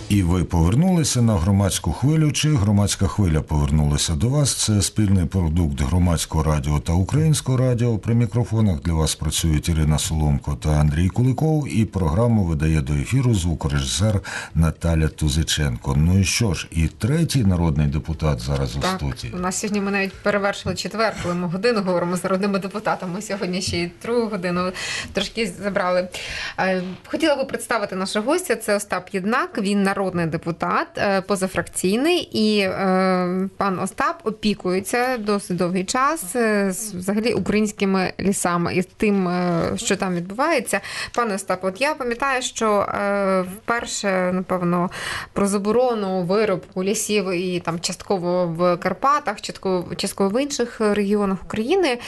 І ви повернулися на громадську хвилю, чи громадська хвиля повернулася до вас? Це спільний продукт Громадського радіо та Українського радіо. При мікрофонах для вас працюють Ірина Соломко та Андрій Куликов, і програму видає до ефіру звукорежисер Наталя Тузиченко. Ну і що ж, і третій народний депутат зараз у студії. У нас сьогодні ми навіть перевершили четвер, коли ми годину говоримо з народними депутатами. Сьогодні ще й другу годину трошки забрали. Хотіла би представити нашого гостя. Це Остап Єднак. Він народний депутат, позафракційний, і пан Остап опікується досить довгий час взагалі українськими лісами і тим, що там відбувається. Пане Остап, от я пам'ятаю, що вперше, напевно, про заборону вирубку лісів і там частково в Карпатах, частково в інших регіонах України,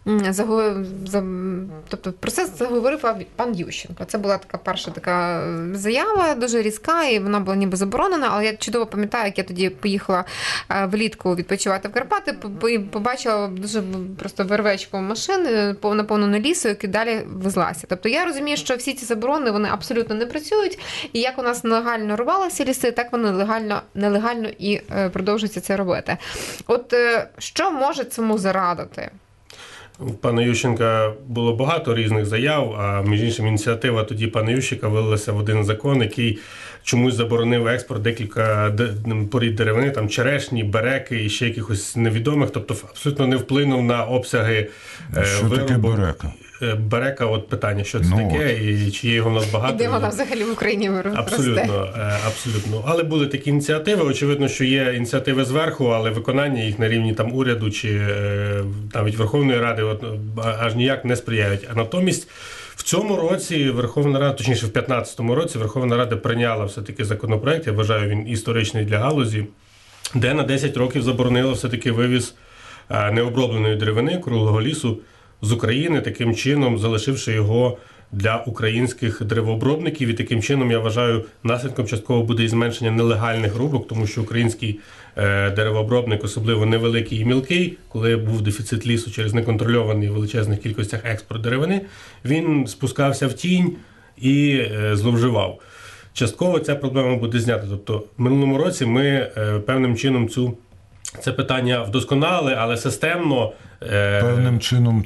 тобто про це заговорив пан Ющенко. Це була така перша така заява, дуже різка, і вона була ніби заборонена, але я чудово пам'ятаю, як я тоді поїхала влітку відпочивати в Карпати, і побачила дуже просто вервечку машин, наповнену лісу, які далі везлася. Тобто я розумію, що всі ці заборони, вони абсолютно не працюють, і як у нас нелегально рубалися ліси, так вони нелегально і продовжуються це робити. От що може цьому зарадити? У пана Ющенка було багато різних заяв, а між іншим ініціатива тоді пана Ющенка вилилася в один закон, який чомусь заборонив експорт декілька порід деревини, там черешні, береки і ще якихось невідомих, тобто абсолютно не вплинув на обсяги що виробу. Таке берека? Берека, от питання, що це таке, і чи є його в нас багато. І де вона взагалі в Україні росте? Абсолютно. Але були такі ініціативи. Очевидно, що є ініціативи зверху, але виконання їх на рівні там уряду чи навіть Верховної Ради аж ніяк не сприяють. А натомість в цьому році Верховна Рада, точніше в 2015 році, Верховна Рада прийняла все-таки законопроект, я вважаю, він історичний для галузі, де на 10 років заборонила все-таки вивіз необробленої деревини, круглого лісу з України, таким чином залишивши його для українських деревообробників. І таким чином, я вважаю, наслідком частково буде і зменшення нелегальних рубок, тому що український деревообробник, особливо невеликий і мілкий, коли був дефіцит лісу через неконтрольований в величезних кількостях експорт деревини, він спускався в тінь і зловживав. Частково ця проблема буде знята. Тобто в минулому році ми певним чином це питання вдосконалили, але системно... Певним чином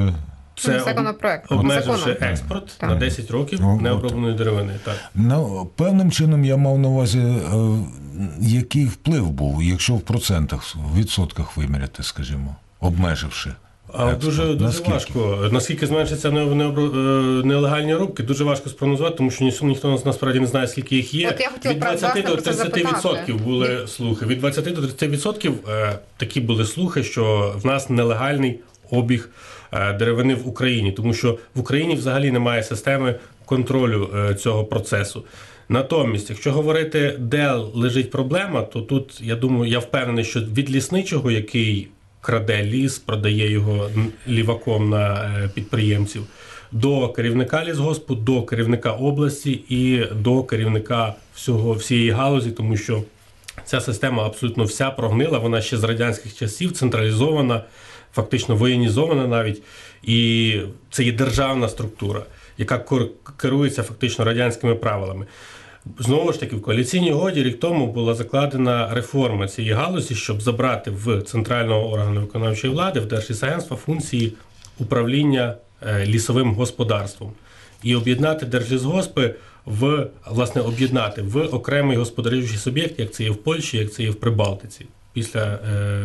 це обмеживши експорт на 10 років необробленої деревини. Так. Ну, певним чином я мав на увазі, який вплив був, якщо в процентах, в відсотках виміряти, скажімо, обмеживши. Дуже важко. Наскільки зменшаться нелегальні рубки, дуже важко спрогнозувати, тому що ніхто насправді не знає, скільки їх є. Від 20 до 30% були слухи. Від 20 до 30% такі були слухи, що в нас нелегальний обіг деревини в Україні, тому що в Україні взагалі немає системи контролю цього процесу. Натомість, якщо говорити, де лежить проблема, то тут, я впевнений, що від лісничого, який краде ліс, продає його ліваком на підприємців, до керівника лісгоспу, до керівника області і до керівника всієї галузі, тому що ця система абсолютно вся прогнила, вона ще з радянських часів централізована, фактично воєнізована навіть, і це є державна структура, яка керується фактично радянськими правилами. Знову ж таки, в коаліційній угоді рік тому була закладена реформа цієї галузі, щоб забрати в центрального органу виконавчої влади, в Держлісагентства, функції управління лісовим господарством. І об'єднати держлісгоспи об'єднати в окремий господарюючий суб'єкт, як це є в Польщі, як це є в Прибалтиці, після,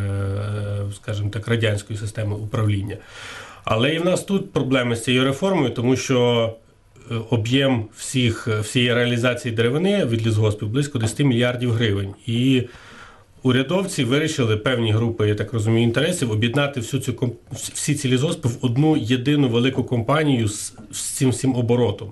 скажімо так, радянської системи управління. Але і в нас тут проблеми з цією реформою, тому що об'єм всієї реалізації деревини від лісгоспів близько 10 мільярдів гривень. І урядовці вирішили, певні групи, я так розумію, інтересів, об'єднати всі ці лісгоспи в одну єдину велику компанію з цим всім оборотом.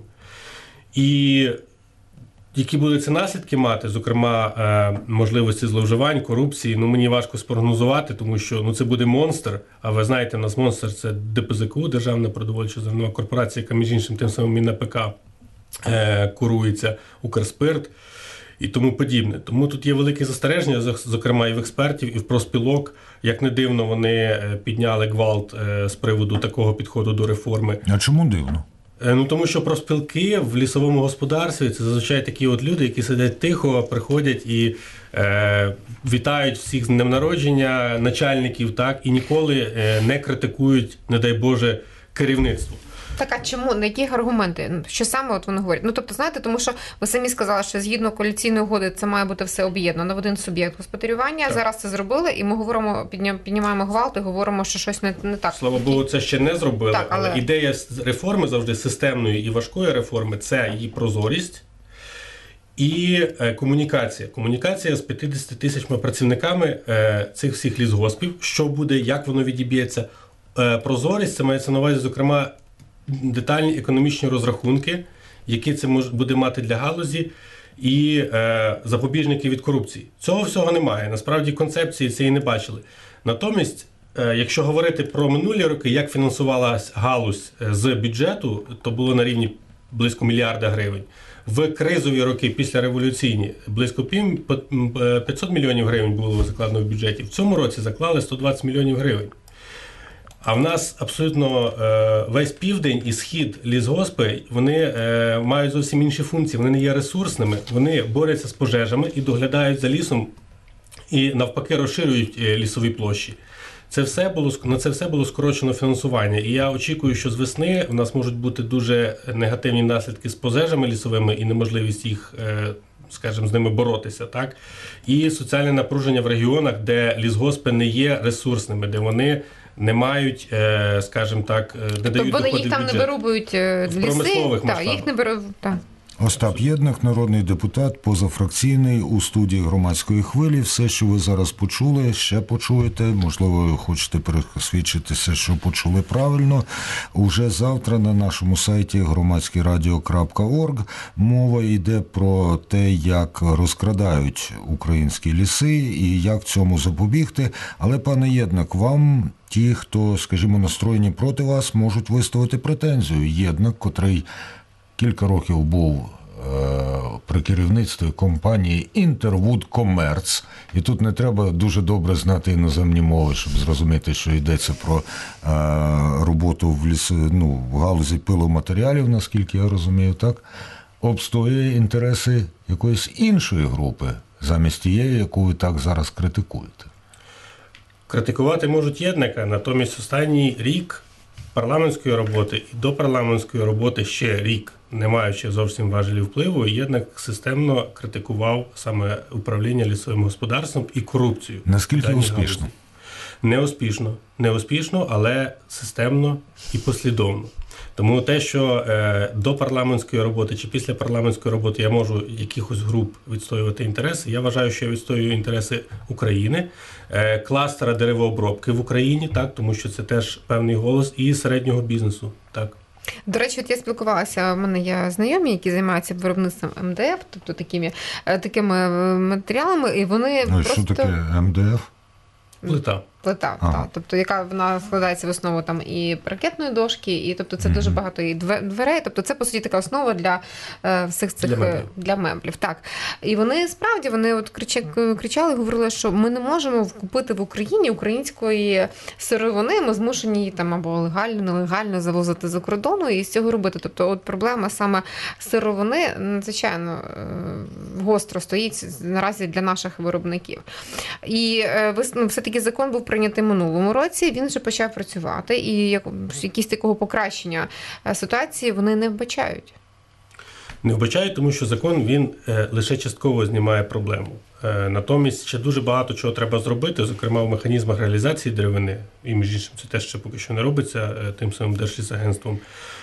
І які будуть ці наслідки мати, зокрема, можливості зловживань, корупції, мені важко спрогнозувати, тому що це буде монстр, а ви знаєте, у нас монстр – це ДПЗКУ, Державна продовольча зернова корпорація, яка, між іншим, тим самим і на ПК курується, Укрспирт і тому подібне. Тому тут є велике застереження, зокрема, і в експертів, і в профспілок. Як не дивно, вони підняли гвалт з приводу такого підходу до реформи. А чому дивно? Тому що профспілки в лісовому господарстві – це зазвичай такі от люди, які сидять тихо, приходять і вітають всіх з днем народження, начальників, так, і ніколи не критикують, не дай Боже, керівництво. Так, а чому? На яких аргументи? Що саме от вони говорять? Тобто, знаєте, тому що ви самі сказали, що згідно коаліційної угоди це має бути все об'єднано в один суб'єкт господарювання. Так. Зараз це зробили, і ми говоримо, піднімаємо гвалт і говоримо, що щось не так. Слава Богу, це ще не зробили, так, але ідея реформи завжди системної і важкої реформи – це її прозорість і комунікація. Комунікація з 50 тисячами працівниками цих всіх лісгоспів. Що буде, як воно відіб'ється. Прозорість – це мається на увазі, зокрема, детальні економічні розрахунки, які це буде мати для галузі, і запобіжники від корупції. Цього всього немає. Насправді концепції цієї не бачили. Натомість, якщо говорити про минулі роки, як фінансувалась галузь з бюджету, то було на рівні близько мільярда гривень. В кризові роки, післяреволюційні, близько 500 мільйонів гривень було закладено в бюджеті. В цьому році заклали 120 мільйонів гривень. А в нас абсолютно весь південь і схід лісгоспи, вони мають зовсім інші функції, вони не є ресурсними, вони борються з пожежами і доглядають за лісом, і навпаки розширюють лісові площі. На це все було скорочено фінансування. І я очікую, що з весни у нас можуть бути дуже негативні наслідки з пожежами лісовими і неможливість їх, скажімо, з ними боротися, так? І соціальне напруження в регіонах, де лісгоспи не є ресурсними, де вони не мають, скажімо так, не дають доходи в бюджет. Вони їх там не вирубують ліси, в промислових масштабах. Їх не беруть, так. Остап Єднак, народний депутат, позафракційний, у студії «Громадської хвилі». Все, що ви зараз почули, ще почуєте. Можливо, ви хочете пересвідчитися, що почули правильно. Уже завтра на нашому сайті громадськерадіо.орг мова йде про те, як розкрадають українські ліси і як цьому запобігти. Але, пане Єднак, вам ті, хто, скажімо, настроєні проти вас, можуть виставити претензію. Єднак, котрий кілька років був при керівництві компанії Interwood Commerce. І тут не треба дуже добре знати іноземні мови, щоб зрозуміти, що йдеться про роботу в галузі пиломатеріалів, наскільки я розумію, так? Обстоює інтереси якоїсь іншої групи, замість тієї, яку ви так зараз критикуєте. Критикувати можуть Єднака, натомість останній рік парламентської роботи і до парламентської роботи ще рік, не маючи зовсім важелів впливу, Єднак системно критикував саме управління лісовим господарством і корупцію. Наскільки успішно? Не успішно, але системно і послідовно. Тому те, що до парламентської роботи чи після парламентської роботи я можу якихось груп відстоювати інтереси, я вважаю, що я відстоюю інтереси України, кластера деревообробки в Україні, так, тому що це теж певний голос, і середнього бізнесу, так. До речі, от я спілкувалася, в мене є знайомі, які займаються виробництвом МДФ, тобто такими матеріалами, і вони просто... Що таке МДФ? Плита, так. Тобто, яка вона складається в основу там і паркетної дошки, і тобто це дуже багато і дверей. Тобто це, по суті, така основа для всіх цих для меблів. Так. І вони справді от кричали і говорили, що ми не можемо купити в Україні української сировини, ми змушені її там або легально, нелегально завозити за кордону і з цього робити. Тобто, от проблема саме сировини надзвичайно гостро стоїть наразі для наших виробників. І все-таки закон був прийнятий минулому році, він вже почав працювати, і якісь такого покращення ситуації вони не вбачають. Не вбачають, тому що закон, він лише частково знімає проблему. Натомість ще дуже багато чого треба зробити, зокрема в механізмах реалізації деревини, і між іншим це теж ще поки що не робиться тим самим Держлісагентством.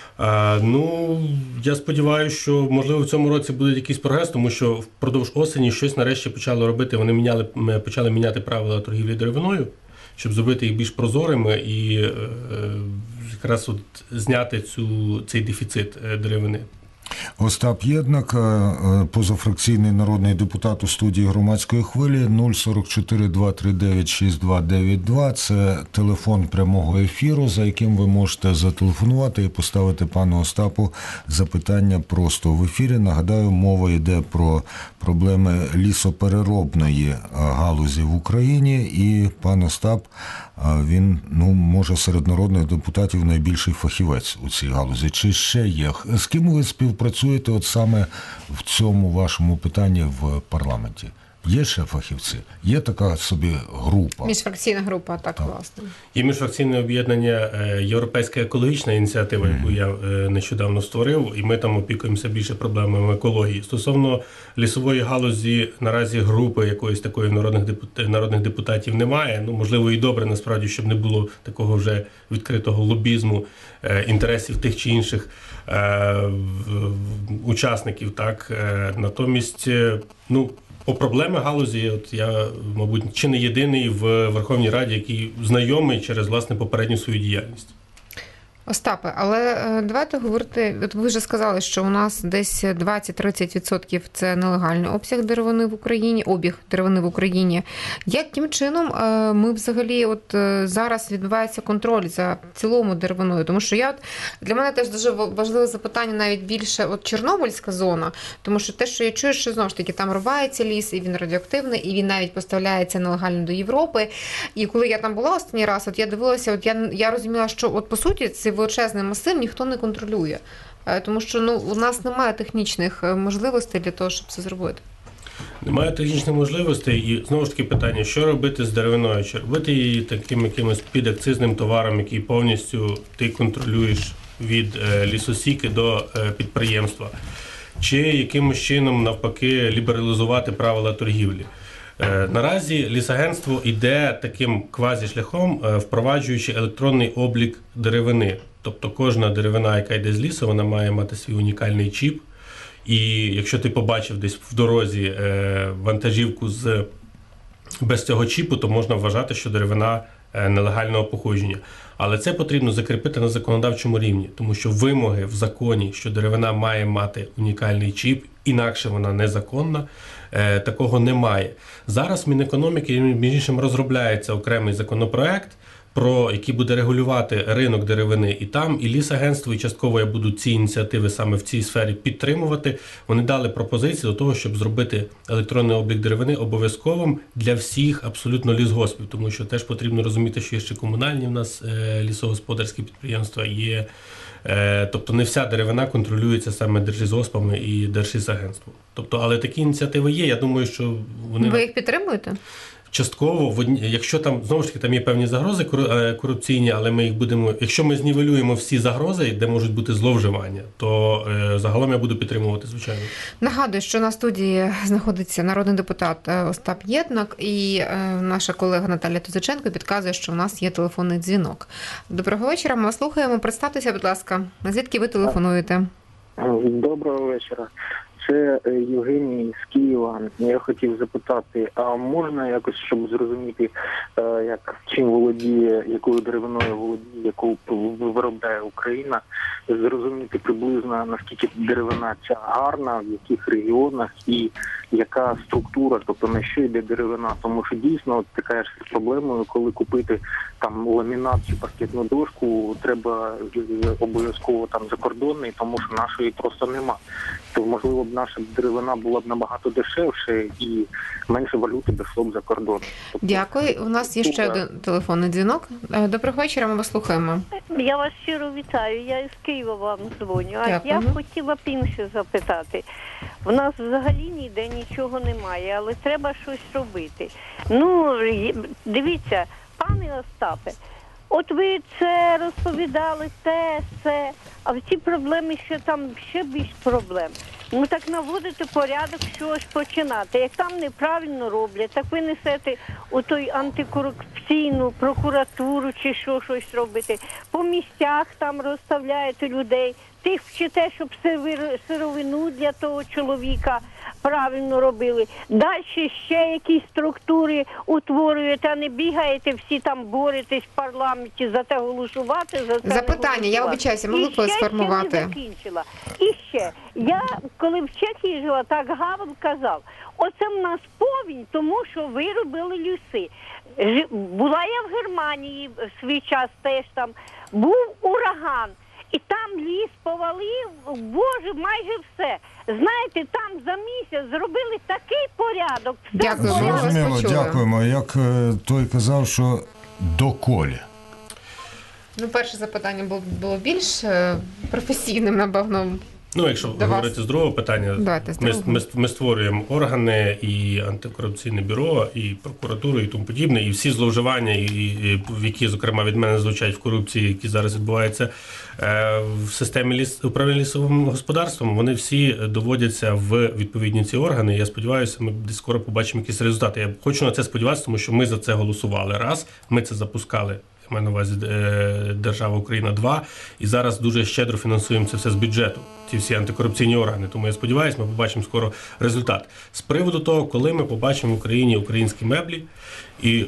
Я сподіваюся, що, можливо, в цьому році буде якийсь прогрес, тому що впродовж осені щось нарешті почали робити. Вони почали міняти правила торгівлі деревиною, щоб зробити їх більш прозорими і якраз зняти цей дефіцит деревини. Остап Єднак, позафракційний народний депутат у студії «Громадської хвилі», 044 239 6292. Це телефон прямого ефіру, за яким ви можете зателефонувати і поставити пану Остапу запитання просто в ефірі. Нагадаю, мова йде про проблеми лісопереробної галузі в Україні, і пан Остап він, може, серед народних депутатів найбільший фахівець у цій галузі. Чи ще є? З ким ви співпрацюєте от саме в цьому вашому питанні в парламенті? Є ще фахівці? Є така собі група? Міжфракційна група, так, власне. Є міжфракційне об'єднання «Європейська екологічна ініціатива», яку я нещодавно створив, і ми там опікуємося більше проблемами екології. Стосовно лісової галузі, наразі групи якоїсь такої народних депутатів немає. Можливо, і добре, насправді, щоб не було такого вже відкритого лобізму інтересів тих чи інших учасників. Так? Натомість, по проблеми галузі, я, мабуть, чи не єдиний в Верховній Раді, який знайомий через, власне, попередню свою діяльність. Остапе, але давайте говорити, от ви вже сказали, що у нас десь 20-30% це нелегальний обіг деревини в Україні. Яким чином ми взагалі, зараз відбувається контроль за цілому деревиною? Тому що для мене теж дуже важливе запитання навіть більше Чорнобильська зона, тому що те, що я чую, що знову ж таки там рубається ліс, і він радіоактивний, і він навіть поставляється нелегально до Європи. І коли я там була останній раз, я дивилася, я розуміла, що по суті цей величезний масив ніхто не контролює, тому що у нас немає технічних можливостей для того, щоб це зробити. Немає технічних можливостей, і знову ж таки питання, що робити з деревиною? Чи робити її таким якимось підакцизним товаром, який повністю ти контролюєш від лісосіки до підприємства? Чи якимось чином, навпаки, лібералізувати правила торгівлі? Наразі лісагентство йде таким квазі-шляхом, впроваджуючи електронний облік деревини. Тобто кожна деревина, яка йде з лісу, вона має мати свій унікальний чіп. І якщо ти побачив десь в дорозі вантажівку без цього чіпу, то можна вважати, що деревина нелегального походження. Але це потрібно закріпити на законодавчому рівні, тому що вимоги в законі, що деревина має мати унікальний чіп, інакше вона незаконна, такого немає. Зараз Мінекономіки, між іншим, розробляється окремий законопроект, який буде регулювати ринок деревини і Лісагентство, і частково я буду ці ініціативи саме в цій сфері підтримувати. Вони дали пропозиції до того, щоб зробити електронний облік деревини обов'язковим для всіх абсолютно лісгоспів, тому що теж потрібно розуміти, що є ще комунальні в нас лісогосподарські підприємства, є, тобто не вся деревина контролюється саме Держлісгоспами і Держлісагентством. Якщо такі ініціативи є, я думаю, що вони... Ви їх підтримуєте? Частково, якщо там, знову ж таки, там є певні загрози корупційні, але ми їх якщо ми знівелюємо всі загрози, де можуть бути зловживання, то загалом я буду підтримувати, звичайно. Нагадую, що на студії знаходиться народний депутат Остап Єднак, і наша колега Наталя Тузиченко підказує, що в нас є телефонний дзвінок. Доброго вечора, ми вас слухаємо. Представтеся, будь ласка, звідки ви телефонуєте? Доброго вечора. Це Євгеній з Києва. Я хотів запитати, а можна якось, щоб зрозуміти, чим володіє, якою деревиною володіє, яку виробляє Україна, зрозуміти приблизно, наскільки деревина ця гарна, в яких регіонах і яка структура, тобто на що йде деревина. Тому що дійсно така ж проблемою, коли купити там ламінат чи паркетну дошку, треба обов'язково там закордонний, тому що нашої просто нема. То, можливо, б наша деревина була б набагато дешевше і менше валюти дійшло б за кордон. Дякую. У нас є ще один телефонний дзвінок. Доброго вечора, ми вас слухаємо. Я вас щиро вітаю. Я із Києва вам дзвоню. А Дякую. я хотіла б інше запитати. В нас взагалі ніде нічого немає, але треба щось робити. Дивіться, пане Остапе, от ви це розповідали, це, а в ці проблеми ще більш проблем. Так наводити порядок, щось починати. Як там неправильно роблять, так ви несете у той антикорупційну прокуратуру чи щось робите. По місцях там розставляєте людей, тих вчите, щоб сировину для того чоловіка правильно робили. Далі ще якісь структури утворюєте, а не бігаєте, всі там боретесь в парламенті за те голосувати, за це запитання, я обіцяюся, могли сформувати. І ще не закінчила. І ще, я коли в Чехії жила, так Гавел казав, оце в нас повінь, тому що ви робили ліси. Була я в Германії в свій час теж там, був ураган. І там ліс повалив, Боже, майже все. Знаєте, там за місяць зробили такий порядок. Дякую. Зрозуміло, дякуємо. Як той казав, що доколі? Ну, перше запитання було більш професійним, напевно. Ну, якщо говорити з другого питання, Давайте, з другого. ми створюємо органи, і антикорупційне бюро, і прокуратуру, і тому подібне, і всі зловживання, які, зокрема, від мене звучать в корупції, які зараз відбуваються в системі управління лісовим господарством, вони всі доводяться в відповідні ці органи. Я сподіваюся, ми десь скоро побачимо якісь результати. Я хочу на це сподіватися, тому що ми за це голосували. Раз, ми це запускали. Я маю на увазі держава Україна 2, і зараз дуже щедро фінансуємо це все з бюджету, ці всі антикорупційні органи. Тому я сподіваюся, ми побачимо скоро результат. З приводу того, коли ми побачимо в Україні українські меблі, і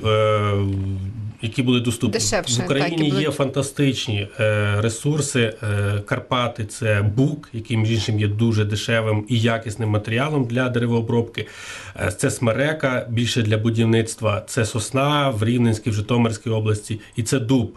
які будуть доступні. Дешевше, в Україні так, є фантастичні ресурси. Карпати – це бук, який, між іншим, є дуже дешевим і якісним матеріалом для деревообробки. Це смерека, більше для будівництва. Це сосна в Рівненській, в Житомирській області. І це дуб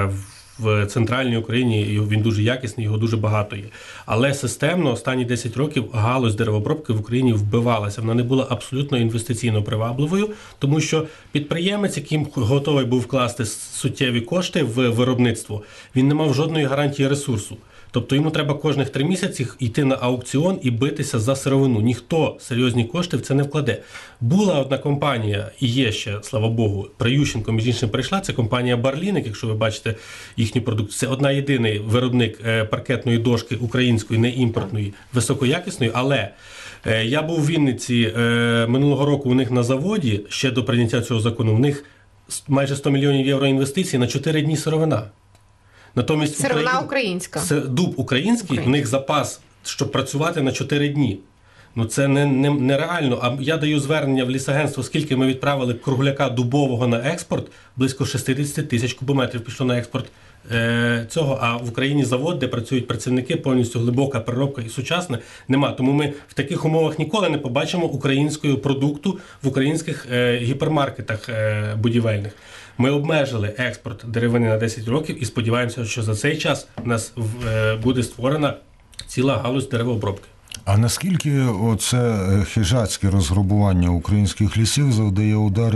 в центральній Україні, він дуже якісний, його дуже багато є. Але системно останні 10 років галузь деревообробки в Україні вбивалася. Вона не була абсолютно інвестиційно привабливою, тому що підприємець, який готовий був вкласти суттєві кошти в виробництво, він не мав жодної гарантії ресурсу. Тобто йому треба кожних 3 місяці йти на аукціон і битися за сировину. Ніхто серйозні кошти в це не вкладе. Була одна компанія, і є ще, слава Богу, при Ющенко, між іншим, прийшла, це компанія Барліник, якщо ви бачите їхню продукцію. Це одна єдиний виробник паркетної дошки української, не імпортної, високоякісної, але я був у Вінниці минулого року у них на заводі, ще до прийняття цього закону, в них майже 100 мільйонів євро інвестицій на 4 дні сировина. Натомість сировина українська. Це дуб український, в них запас, щоб працювати на 4 дні. Ну це нереально. А я даю звернення в лісагентство, скільки ми відправили кругляка дубового на експорт, близько 60 тисяч кубометрів пішло на експорт цього, а в Україні завод, де працюють працівники, повністю глибока переробка і сучасне, нема. Тому ми в таких умовах ніколи не побачимо українського продукту в українських гіпермаркетах будівельних. Ми обмежили експорт деревини на 10 років і сподіваємося, що за цей час у нас буде створена ціла галузь деревообробки. А наскільки оце хижацьке розграбування українських лісів завдає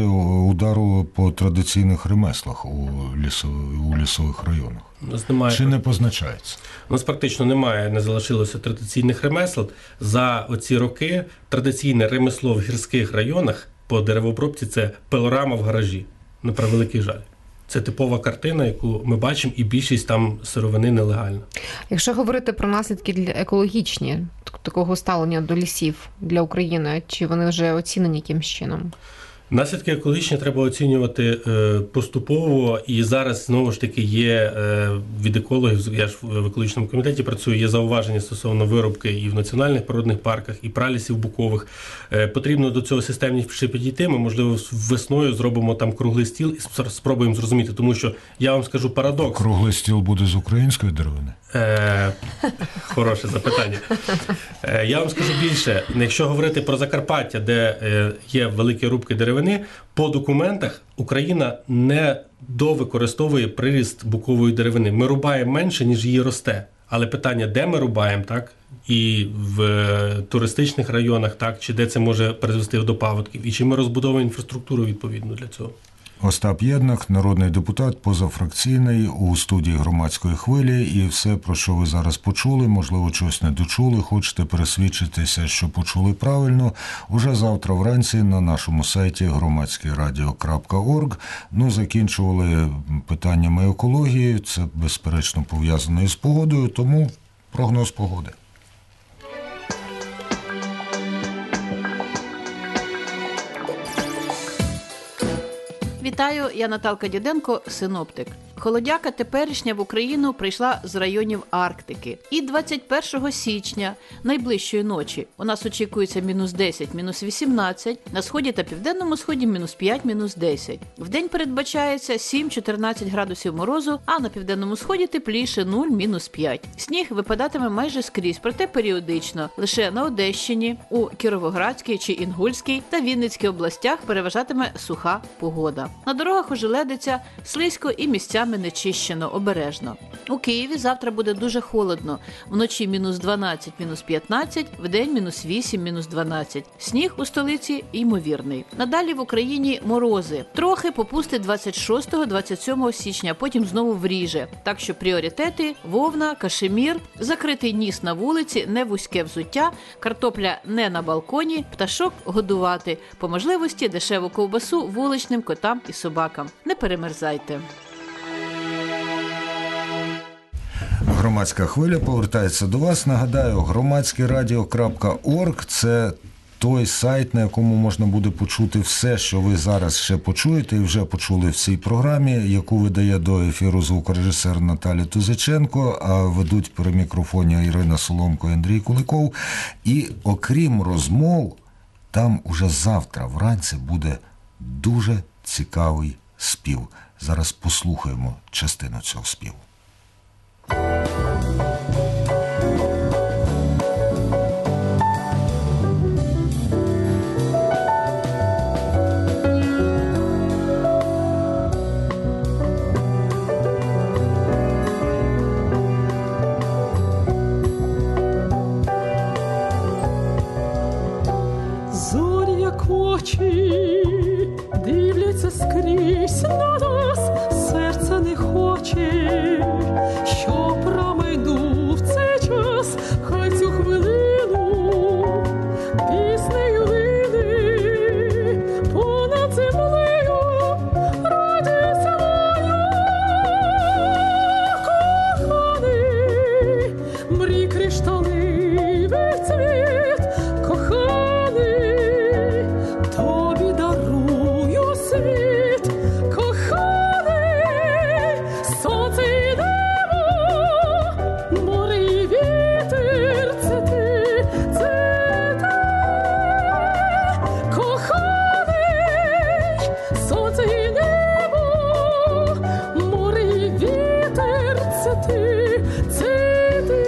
удару по традиційних ремеслах у лісових районах? Чи не позначається? У нас практично немає, не залишилося традиційних ремесел. За оці роки традиційне ремесло в гірських районах по деревообробці – це пилорама в гаражі. На превеликий жаль. Це типова картина, яку ми бачимо, і більшість там сировини нелегальна. Якщо говорити про наслідки екологічні такого ставлення до лісів для України, чи вони вже оцінені якимсь чином? Наслідки екологічні треба оцінювати поступово, і зараз, знову ж таки, є від екологів, я ж в екологічному комітеті працюю, є зауваження стосовно виробки і в національних природних парках, і пралісів букових. Потрібно до цього системніше підійти, ми, можливо, весною зробимо там круглий стіл і спробуємо зрозуміти, тому що, я вам скажу парадокс. Круглий стіл буде з української деревини? Хороше запитання. Я вам скажу більше, якщо говорити про Закарпаття, де є великі рубки деревини, по документах Україна не довикористовує приріст букової деревини. Ми рубаємо менше, ніж її росте. Але питання, де ми рубаємо, так? І в туристичних районах, так? Чи де це може призвести до паводків, і чи ми розбудовуємо інфраструктуру відповідно для цього. Остап Єднак, народний депутат, позафракційний, у студії «Громадської хвилі». І все, про що ви зараз почули, можливо, щось не дочули, хочете пересвідчитися, що почули правильно, уже завтра вранці на нашому сайті громадськерадіо.орг. Закінчували питаннями екології, це, безперечно, пов'язано із погодою, тому прогноз погоди. Вітаю, я Наталка Діденко, синоптик. Холодяка теперішня в Україну прийшла з районів Арктики. І 21 січня, найближчої ночі, у нас очікується мінус 10, мінус 18, на сході та південному сході мінус 5, мінус 10. Вдень передбачається 7-14 градусів морозу, а на південному сході тепліше 0, мінус 5. Сніг випадатиме майже скрізь, проте періодично. Лише на Одещині, у Кіровоградській чи Інгульській та Вінницькій областях переважатиме суха погода. На дорогах ожеледиться, слизько і місцями місцями нечищено, обережно. У Києві завтра буде дуже холодно. Вночі мінус 12, мінус 15, вдень мінус 8, мінус 12. Сніг у столиці ймовірний. Надалі в Україні морози. Трохи попустить 26-27 січня, потім знову вріже. Так що пріоритети – вовна, кашемір, закритий ніс на вулиці, не вузьке взуття, картопля не на балконі, пташок годувати. По можливості дешеву ковбасу вуличним котам і собакам. Не перемерзайте. Громадська хвиля повертається до вас. Нагадаю, громадськерадіо.орг – це той сайт, на якому можна буде почути все, що ви зараз ще почуєте і вже почули в цій програмі, яку видає до ефіру звукорежисер Наталя Тузиченко, а ведуть при мікрофоні Ірина Соломко і Андрій Куликов. І окрім розмов, там уже завтра вранці буде дуже цікавий спів. Зараз послухаємо частину цього співу. Зорі, як очі, дивляться скрізь на нас, серце не хоче, що промайнув цей час, хай цю хвилину піснею лине понад землею, радість моя, коханий, мрій кришталевий цвіт, коханий, тобі дарую світ, коханий, сонце і небо, море і вітер, це ти, коханий, сонце і небо, море і вітер, це ти, це ти.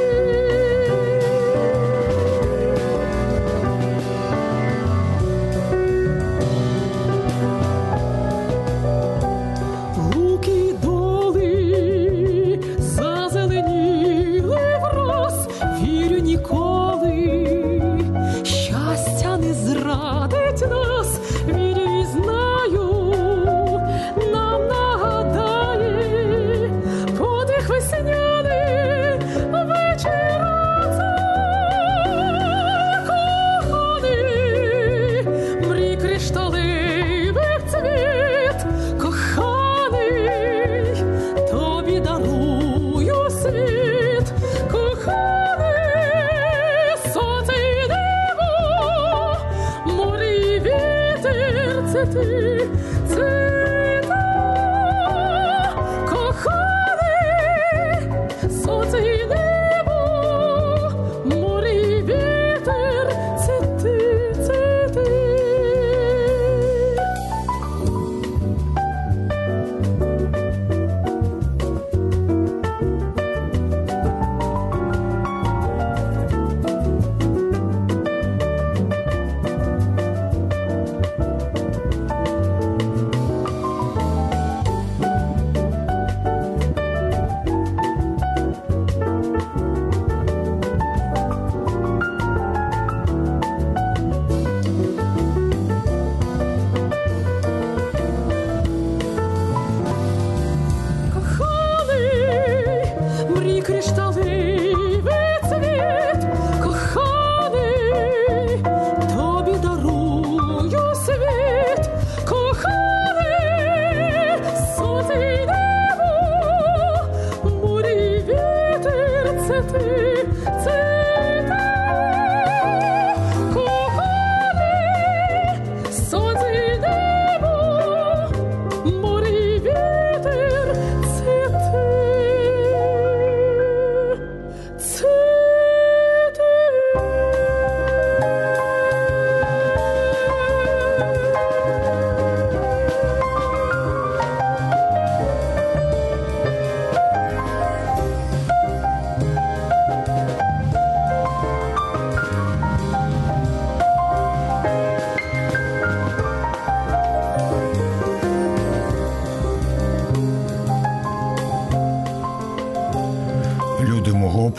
Луки й доли зазеленіли враз, вірю ніколи, щастя не зрадить нас, вірю і знаю, нам нагадає подих весняний вечора цей, коханий, мрій кришталевих цвіт, коханий, тобі дарую світ, коханий, сонце і небо, море і вітер, це ти, коханий, сонце і небо, море і вітер, це ти, це ти.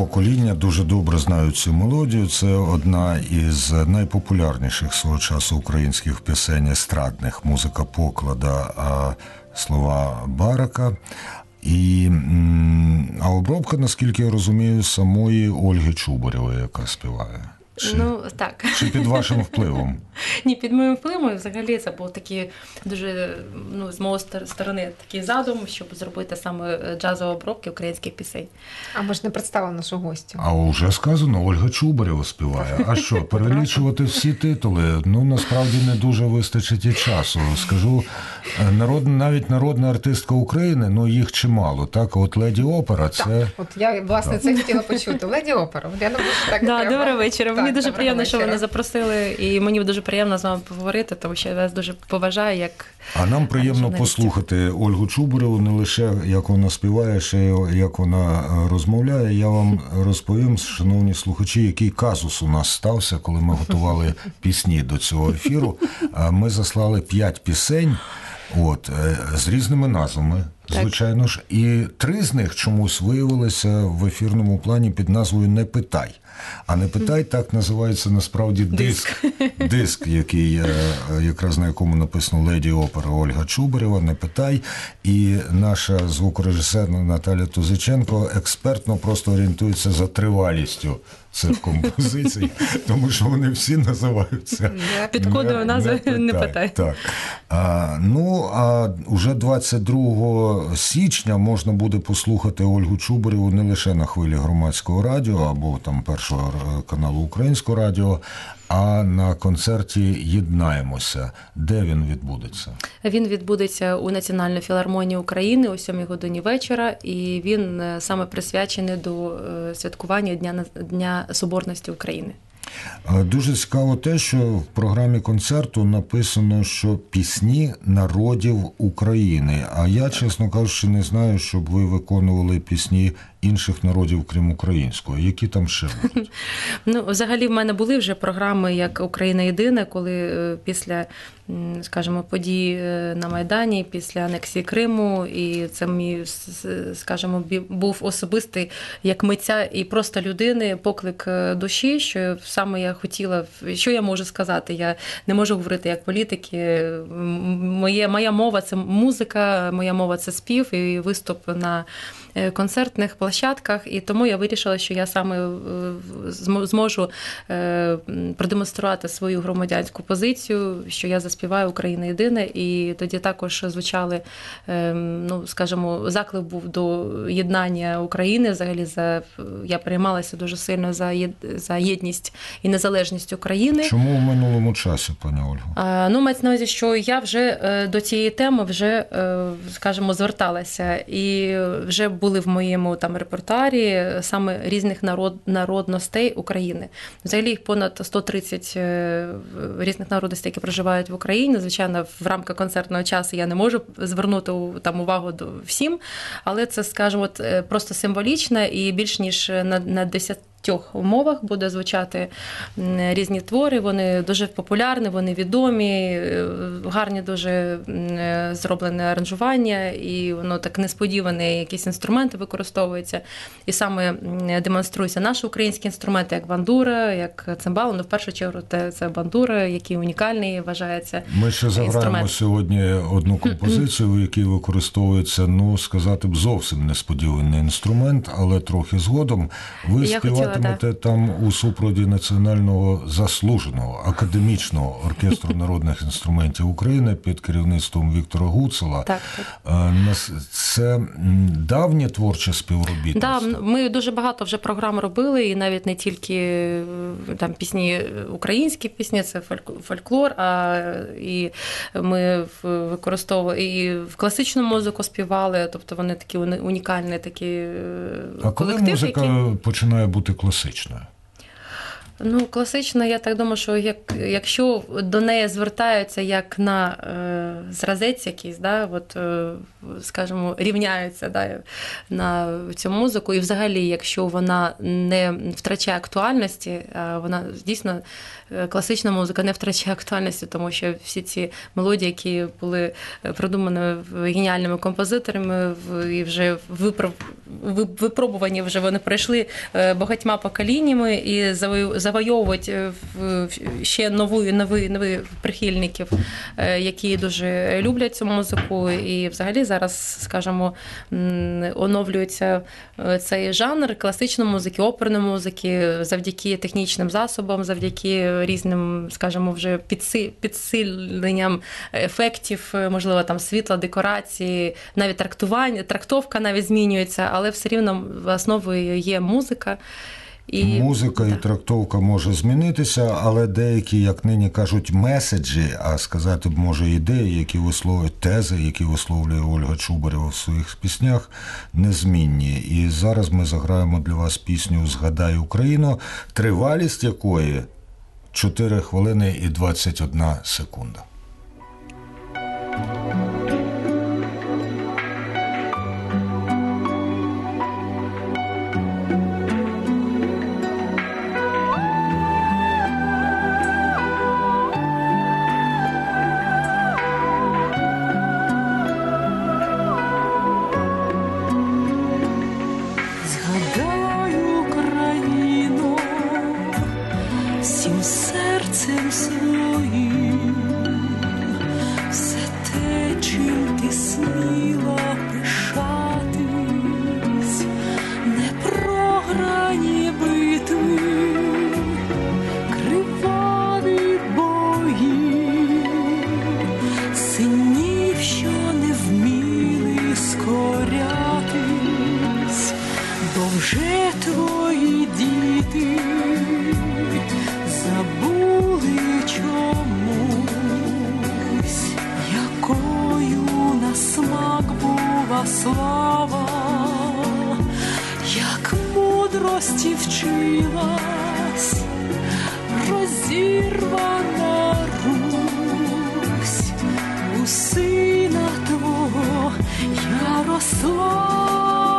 покоління дуже добре знають цю мелодію. Це одна із найпопулярніших свого часу українських пісень естрадних. Музика Поклада, а слова Барака. А обробка, наскільки я розумію, самої Ольги Чубарєвої, яка співає. Ну, так. Чи під вашим впливом? Ні, під моїм впливом, взагалі, це був такий дуже, з моєї сторони, такий задум, щоб зробити саме джазові обробки українських пісень. А ми ж не представили нашу гостю. А вже сказано, Ольга Чубарєва співає. А що, перелічувати всі титули? Ну, насправді, не дуже вистачить і часу. Скажу, навіть народна артистка України, ну, їх чимало, так? От Леді Опера, це... Так, от я, власне, це хотіла почути. Леді Опера. Я думаю, що так треба. Доброго вечора. Мені дуже приємно, що ви вечора. мене запросили, і мені дуже приємно з вами поговорити, тому що я вас дуже поважаю, як А нам приємно журналістів. послухати Ольгу Чубарєву, не лише як вона співає, ще й як вона розмовляє. Я вам розповім, шановні слухачі, який казус у нас стався, коли ми готували пісні до цього ефіру. Ми заслали 5 пісень, з різними назвами, звичайно ж, і 3 з них чомусь виявилися в ефірному плані під назвою «Не питай». А «Не питай» так називається насправді диск, який якраз на якому написано «Леді Опера» Ольга Чубарєва, «Не питай». І наша звукорежисер Наталя Тузиченко експертно просто орієнтується за тривалістю цих композицій, тому що вони всі називаються під кодовою назвою «Не питай». Так. А уже 22 січня можна буде послухати Ольгу Чубарєву не лише на хвилі Громадського радіо або там Першого каналу Українського радіо, а на концерті «Єднаємося». Де він відбудеться? Він відбудеться у Національній філармонії України о 7 годині вечора, і він саме присвячений до святкування Дня Соборності України. Дуже цікаво те, що в програмі концерту написано, що пісні народів України. А я, чесно кажучи, не знаю, щоб ви виконували пісні інших народів, крім української. Які там ще будуть? Ну, взагалі, в мене були вже програми як «Україна єдина», коли після, скажімо, подій на Майдані, після анексії Криму, і це мій, скажімо, був особистий як митця і просто людини поклик душі, що саме я хотіла, що я можу сказати. Я не можу говорити як політики. Моя мова – це музика, моя мова – це спів і виступ на концертних площадках, і тому я вирішила, що я саме зможу продемонструвати свою громадянську позицію, що я заспіваю «Україна єдина», і тоді також звучали, ну, скажімо, заклик був до єднання України, взагалі я переймалася дуже сильно за єдність і незалежність України. Чому в минулому часі, пані Ольго? Ну, мається на увазі, що я вже до цієї теми вже, скажімо, зверталася, і вже були в моєму там репертуарі саме різних народностей України. Взагалі їх понад 130 різних народностей, які проживають в Україні. Звичайно, в рамках концертного часу я не можу звернути там увагу до всім, але це, скажімо, просто символічно і більш ніж на 10 мовах буде звучати різні твори, вони дуже популярні, вони відомі, гарні дуже зроблене аранжування, і воно так несподівані якісь інструменти використовуються, і саме демонструються наші українські інструменти, як бандура, як цимбал, ну в першу чергу це бандура, який унікальний вважається. Ми ще заграємо сьогодні одну композицію, в якій використовується, ну, сказати б, зовсім несподіваний інструмент, але трохи згодом. Ви співатимете там у супроводі Національного заслуженого академічного оркестру народних інструментів України під керівництвом Віктора Гуцела. Так. Це давнє творче співробітництво? Так, ми дуже багато вже програм робили, і навіть не тільки там пісні, українські пісні, це фольклор, а і ми використовували і в класичну музику співали, тобто вони такі унікальні такі колективи. А коли музика починає бути класичною? Ну, класично, я так думаю, що якщо до неї звертаються як на зразець якийсь, да, от, скажімо, рівняються, да, на цю музику, і взагалі, якщо вона не втрачає актуальності, вона дійсно, класична музика не втрачає актуальності, тому що всі ці мелодії, які були продумані геніальними композиторами і вже випробувані, вже вони пройшли багатьма поколіннями і завойовують ще нових прихильників, які дуже люблять цю музику. І взагалі зараз, скажімо, оновлюється цей жанр класичної музики, оперної музики завдяки технічним засобам, завдяки різним, скажімо, вже підсиленням ефектів, можливо, там світла, декорації, навіть трактовка навіть змінюється, але все рівно основою є музика. Музика і трактовка може змінитися, але деякі, як нині кажуть, меседжі, а сказати б, може, ідеї, які висловлюють, тези, які висловлює Ольга Чубарева в своїх піснях, незмінні. І зараз ми заграємо для вас пісню «Згадай Україну», тривалість якої 4 хвилини і 21 секунда. Серцем своїм все те, чим ти сміла пишатись, непрограні битви, криваві бої, синів, що не вміли скорятись, бо вже твої діти забули чомусь, якою на смак була слава, як мудрості вчилась розірвана Русь у сина твого Ярослава.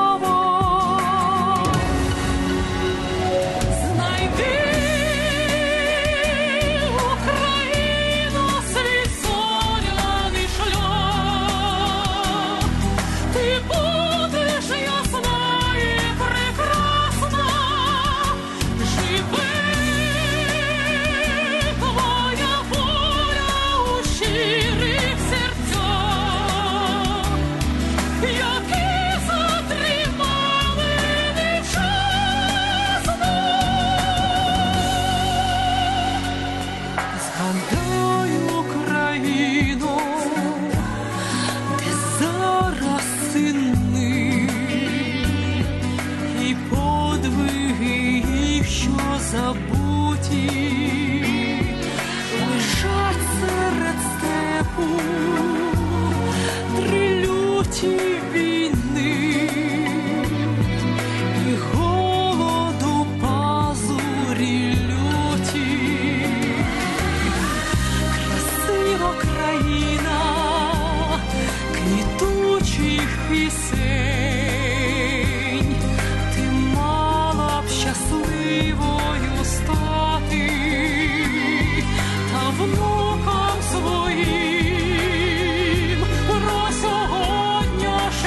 Забуті лежать серед степу 3 люті війни і голоду пазурі люті. Красива країна квітучих пісень, ти мала б щасливою стати, та внукам своїм про сьогоднішній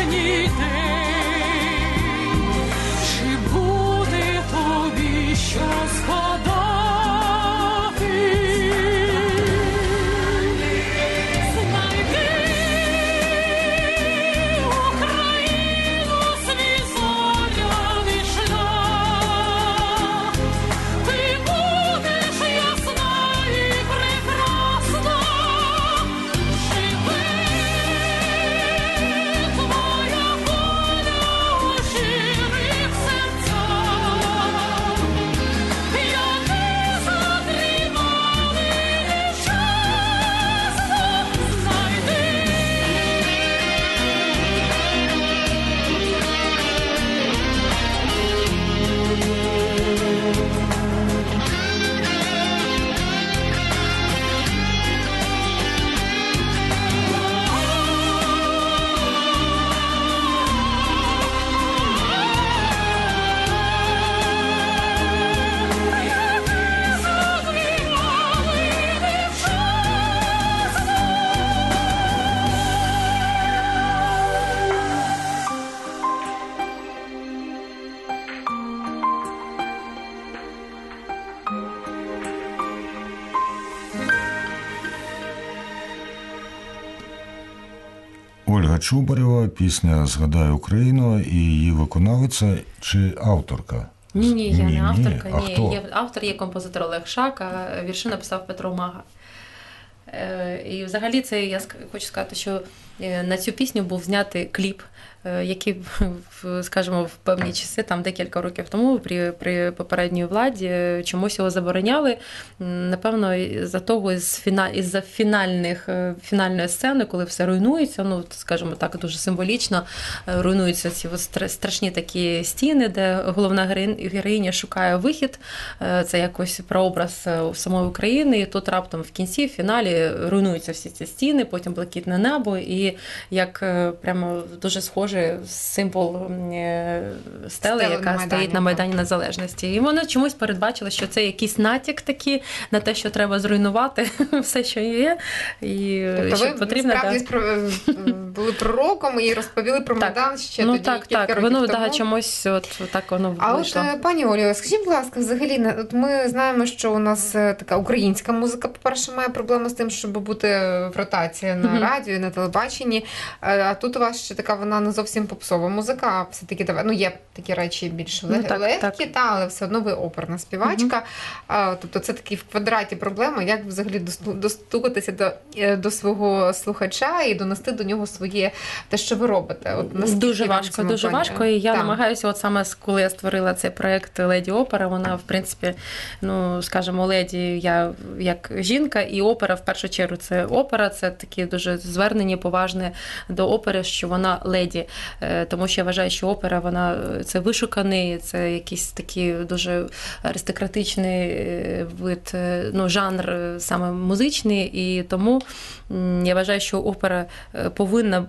Ольга Чубарєва, пісня «Згадай Україну», і її виконавиця чи авторка? Ні, я не авторка. А Ні, хто? є автор, є композитор Олег Шак, а вірші написав Петро Мага. І взагалі це я хочу сказати, що на цю пісню був знятий кліп, який, скажімо, в певні часи, там декілька років тому, при попередній владі, чомусь його забороняли. Напевно, із-за того, із-за фінальної сцени, коли все руйнується, ну, скажімо так, дуже символічно, руйнуються ці страшні такі стіни, де головна героїня шукає вихід. Це якось прообраз самої України, і тут раптом в кінці, в фіналі, руйнуються всі ці стіни, потім блакитне небо, і як прямо дуже схоже символ стели, яка стоїть на Майдані Незалежності. І вони чомусь передбачили, що це якийсь натяк такий на те, що треба зруйнувати все, що є. І тобто що ви потрібно, справді були пророком і розповіли про Майдан ще тоді, кілька років воно тому. чомусь так воно А вийшло. от, пані Олю, скажіть, будь ласка, взагалі, от ми знаємо, що у нас така українська музика, по-перше, має проблему з тим, щоб бути в ротації на радіо, на телебаченні, а тут у вас ще така, вона не зовсім попсова музика, а все-таки, ну, є такі речі більш легкі, але все одно ви оперна співачка. Тобто це такі в квадраті проблеми, як взагалі достукатися до свого слухача і донести до нього своє, те, що ви робите. От, дуже важко, і я намагаюся, от саме коли я створила цей проєкт «Леді Опера», вона, в принципі, ну, скажімо, леді, я як жінка, і опера, в першу чергу, це опера, це такі дуже звернення поважне до опери, що вона леді, тому що я вважаю, що опера, вона це вишуканий, це якийсь такий дуже аристократичний вид, ну, жанр саме музичний, і тому я вважаю, що опера повинна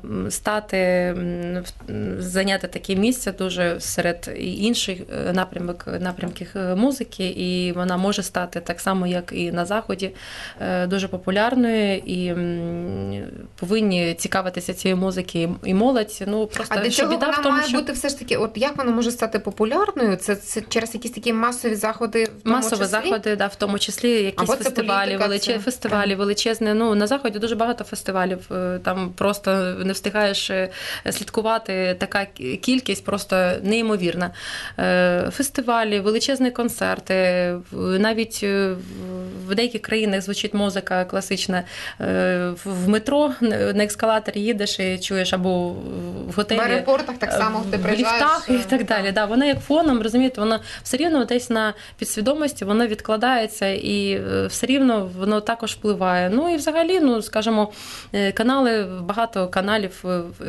зайняти таке місце дуже серед інших напрямків музики, і вона може стати так само, як і на Заході, дуже популярною, і повинні цікавитися цією музикою і молодь. Ну, просто, а для чого біда вона в тому, має бути все ж таки, от як вона може стати популярною? Це через якісь такі масові заходи? Масові заходи, да, в тому числі якісь фестивалі, величезні. Ну, на Заході дуже багато фестивалів, там просто не встигаєш слідкувати, така кількість просто неймовірна. Фестивалі, величезні концерти, навіть в деяких країнах звучить музика класична, в метро на ескалаторі їдеш і чуєш, або в готелі, в аеропортах так само, ти приїжджаєш, в ліфтах і так далі. Да, вона як фоном, розумієте, вона все рівно десь на підсвідомості, воно відкладається, і все рівно воно також впливає. Ну і взагалі, ну, скажімо, канали, багато каналів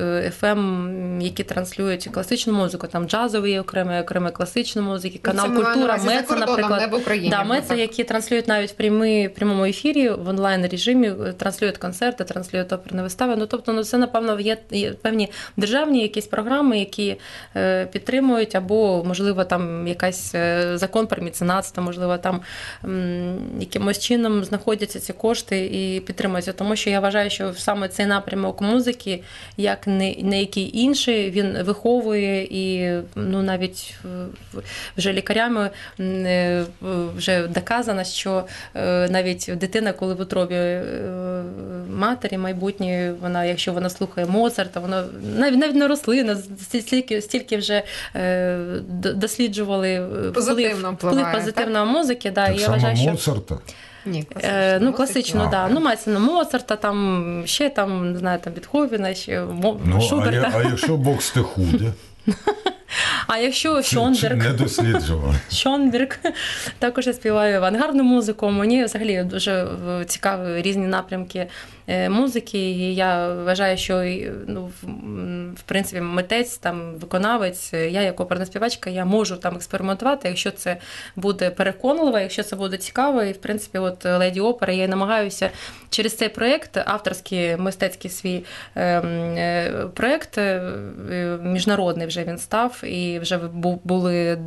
FM, які транслюють класичну музику, там джазові окремі класичну музику, канал «Культура», Меца, наприклад. Да, Меца, які транслюють навіть в прямому ефірі, в онлайн-режимі, транслюють концерти, транслюють оперні вистави. Ну, тобто, ну, це, напевно, є певні державні якісь програми, які підтримують, або, можливо, там якась закон про меценатство, можливо, там якимось чином знаходяться ці кошти і підтримуються. Тому що я вважаю, що саме цей напрямок музики, як не який інший, він виховує, і, ну, навіть вже лікарями вже доказано, що навіть дитина, коли в утробі матері майбутньої, вона, якщо вона слухає Моцарта, вона навіть не рослина, стільки вже досліджували вплив позитивної музики. Да, так я само вважаю, що... Моцарта? Ні, класично, да. Ну, мається на Моцарта, там ще там, не знаю, там Бетховена, ще Шуберта. А якщо Бог стихуде? А якщо Шонберг, не досліджував. Шонберг, також я співаю авангардну музику. Мені взагалі дуже цікаві різні напрямки музики. І я вважаю, що, ну, в принципі, митець, там, виконавець, я як оперна співачка, я можу там експериментувати, якщо це буде переконливо, якщо це буде цікаво. І, в принципі, от «Леді Опера», я намагаюся через цей проєкт, авторський, мистецький свій проєкт, міжнародний вже він став, і вже були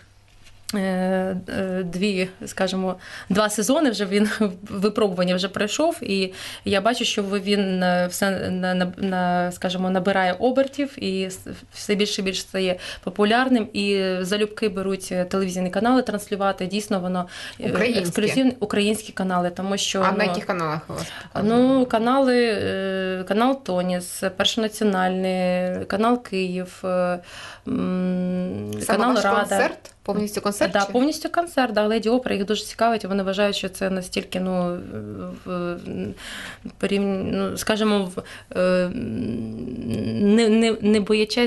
два сезони, вже він випробування вже пройшов, і я бачу, що він все, скажімо, набирає обертів і все більше і більше стає популярним, і залюбки беруть телевізійні канали транслювати, дійсно воно ексклюзивні українські канали, тому що... А на яких каналах у вас показують? Ну, канали канал Тоніс, Перший національний, канал Київ, Саме канал ваш Рада. концерт? Повністю концерт? Да, чи? повністю концерт, да, Леді Опера, їх дуже цікавить, і вони вважають, що це настільки, скажімо, не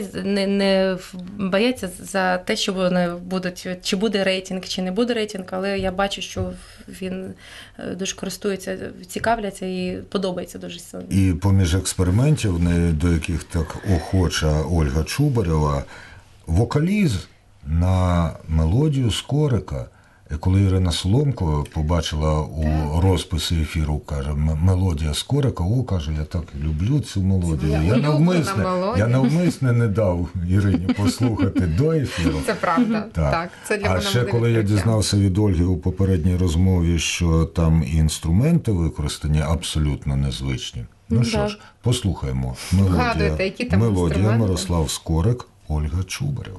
бояться за те, що вони будуть, чи буде рейтинг, чи не буде рейтинг, але я бачу, що він дуже користується, цікавляться і подобається дуже сильно. І поміж експериментів, до яких так охоча Ольга Чубарєва, вокаліз на мелодію Скорика. І коли Ірина Соломко побачила у розписі ефіру, каже, мелодія Скорика, каже, я так люблю цю мелодію. Я навмисне не дав Ірині послухати до ефіру. Це правда. Так. Це для мене ще коли я дізнався від Ольги у попередній розмові, що там інструменти використані абсолютно незвичні. Ну що ж, послухаємо. Мелодія Мирослав Скорик, Ольга Чубарєва.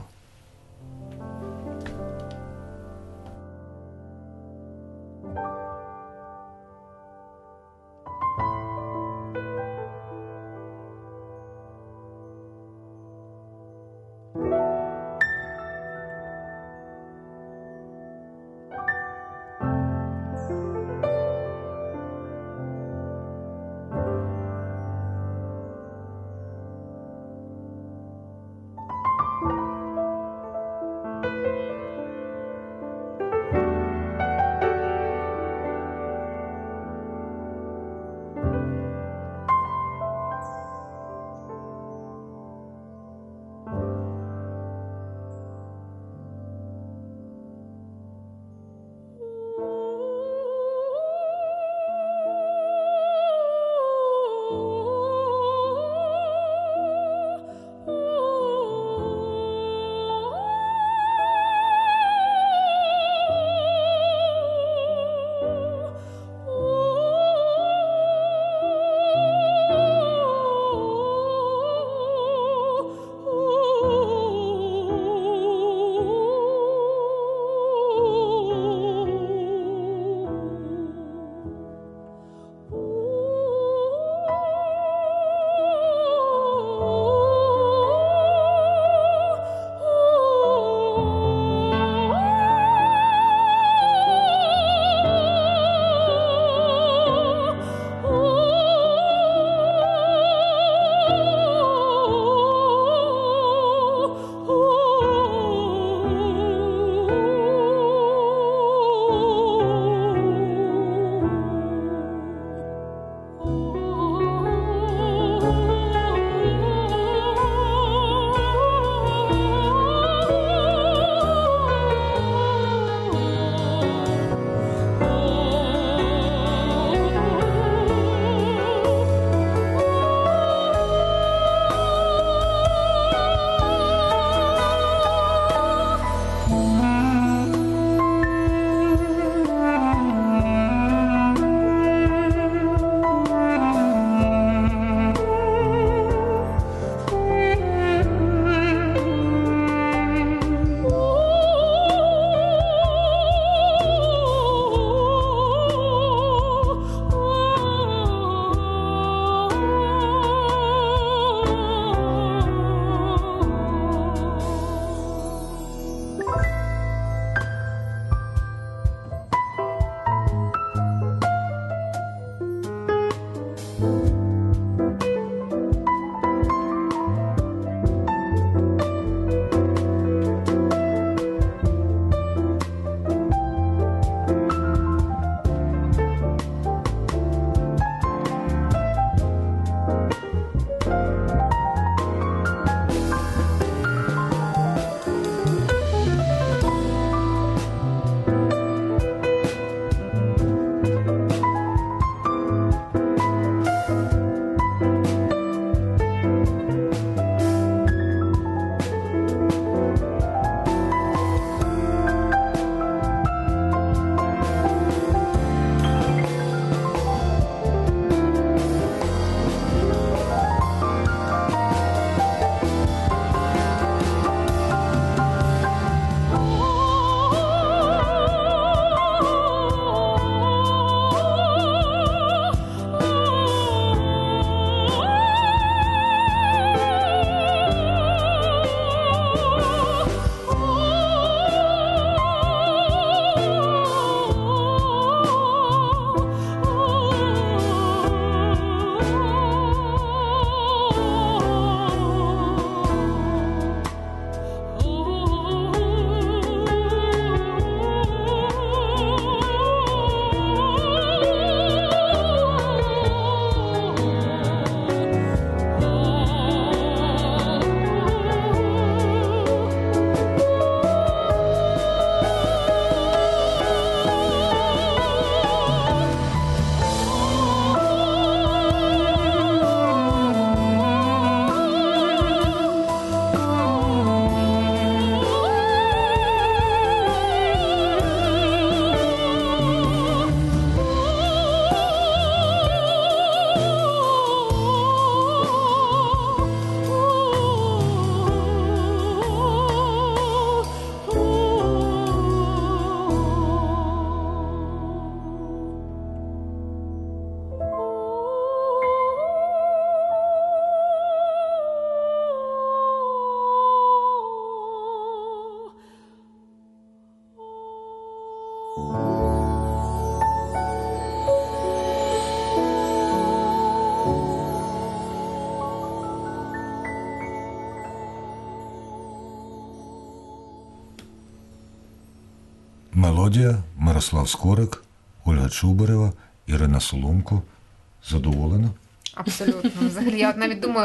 мелодія, Мирослав Скорик, Ольга Чубарева, Ірина Соломко. Задоволена? Абсолютно. Взагалі, я навіть думаю,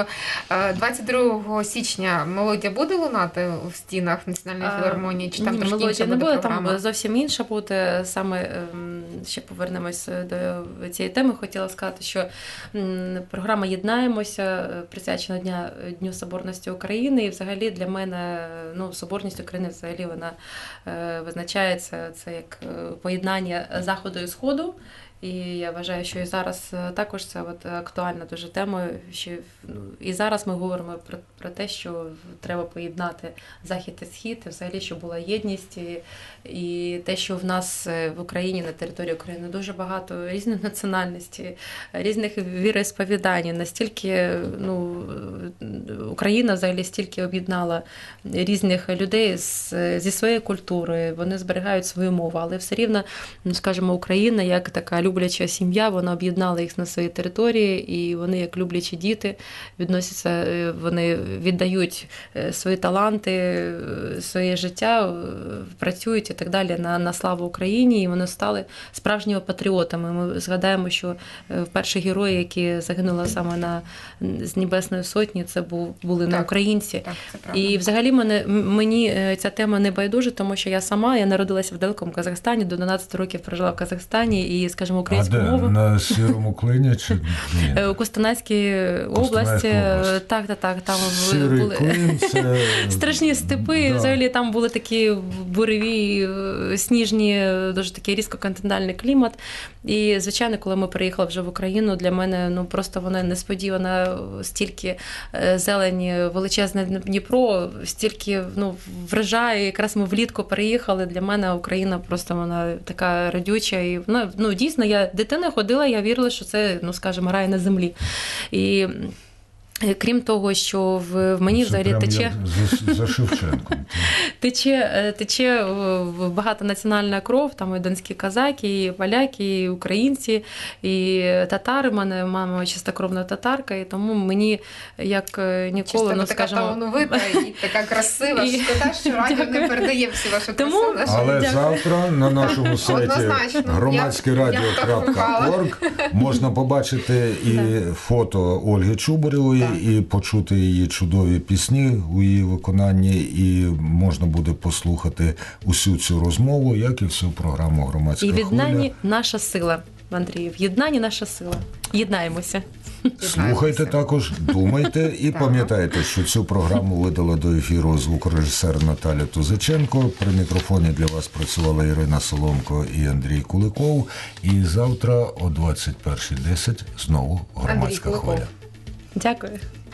22 січня мелодія буде лунати в стінах Національної філармонії, чи там Ні, трошки мелодія інша не буде буде, програма? там зовсім інша буде. Саме ще повернемось до цієї теми. Хотіла сказати, що програма «Єднаємося» присвячена Дню Соборності України. І взагалі для мене Соборність України взагалі вона визначається це як поєднання Заходу і Сходу. І я вважаю, що і зараз також це актуальна дуже тема. Що і зараз ми говоримо про те, що треба поєднати Захід і Схід, і взагалі, щоб була єдність, і те, що в нас в Україні, на території України дуже багато різних національностей, різних віросповідань. Настільки Україна взагалі стільки об'єднала різних людей зі своєї культури, вони зберігають свою мову, але все рівно, скажімо, Україна як така любляча сім'я, вона об'єднала їх на своїй території, і вони, як люблячі діти, відносяться, вони віддають свої таланти, своє життя, працюють і так далі на славу Україні, і вони стали справжніми патріотами. Ми згадаємо, що перші герої, які загинули саме з Небесної Сотні, це були не українці. Так, це правда. І взагалі мені ця тема не байдужа, тому що я народилася в далекому Казахстані, до 12 років прожила в Казахстані, і, скажімо, українську мову. На Сірому Клині чи ні? У Костанайській області. Так. Там Сірий були Клин, це... страшні степи. Да. Взагалі там були такі буреві, сніжні, дуже такий різкоконтинентальний клімат. І, звичайно, коли ми приїхали вже в Україну, для мене просто вона несподівана, стільки зелені, величезне Дніпро, стільки вражає. Якраз ми влітку приїхали. Для мене Україна просто вона така радюча. І дійсно, я дитина ходила, я вірила, що це, скажімо, рай на землі. І крім того, що в мені це взагалі тече... За Шевченком. Тече багатонаціональна кров, там і донські козаки, і поляки, і українці, і татари. Мене мама чистокровна татарка, і тому мені, як ніколи, така талановита і така красива. Шкода, що радіо не передає всі вашу красу. Але завтра на нашому сайті громадськерадіо.орг можна побачити і фото Ольги Чубаревої, і почути її чудові пісні у її виконанні, і можна буде послухати усю цю розмову, як і всю програму «Громадська хвиля». І в єднанні наша сила, Андрій. В єднанні наша сила. Єднаємося. Слухайте також, думайте і пам'ятайте, що цю програму видала до ефіру звукорежисер Наталя Тузиченко. При мікрофоні для вас працювала Ірина Соломко і Андрій Куликов. І завтра о 21:10 знову «Громадська хвиля». Дякую.